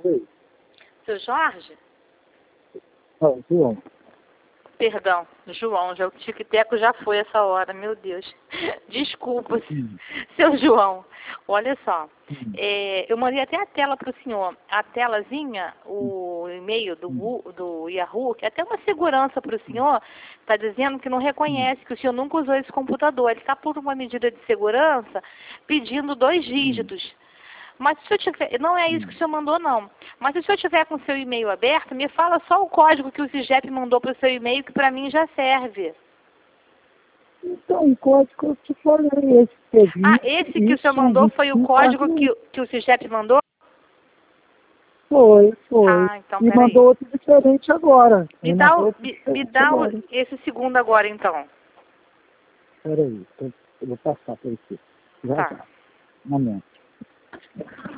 Oi. Seu Jorge? João. Perdão, João, já, o tic-teco já foi essa hora, meu Deus. Desculpa, seu João. Olha só, eu mandei até a tela para o senhor. A telazinha, o e-mail do Yahoo, que é até uma segurança para o senhor, está dizendo que não reconhece, que o senhor nunca usou esse computador. Ele está por uma medida de segurança pedindo 2 dígitos. Mas se eu tiver, não é isso que o senhor mandou, não. Mas se o senhor tiver com o seu e-mail aberto, me fala só o código que o CIGEP mandou para o seu e-mail, que para mim já serve. Então, o código eu te falei, esse teve. Esse que o senhor mandou foi o código que o CIGEP mandou? Foi. Então E peraí. mandou outro diferente agora. Me dá esse segundo agora, então. Peraí, eu vou passar para você. Já. Um momento.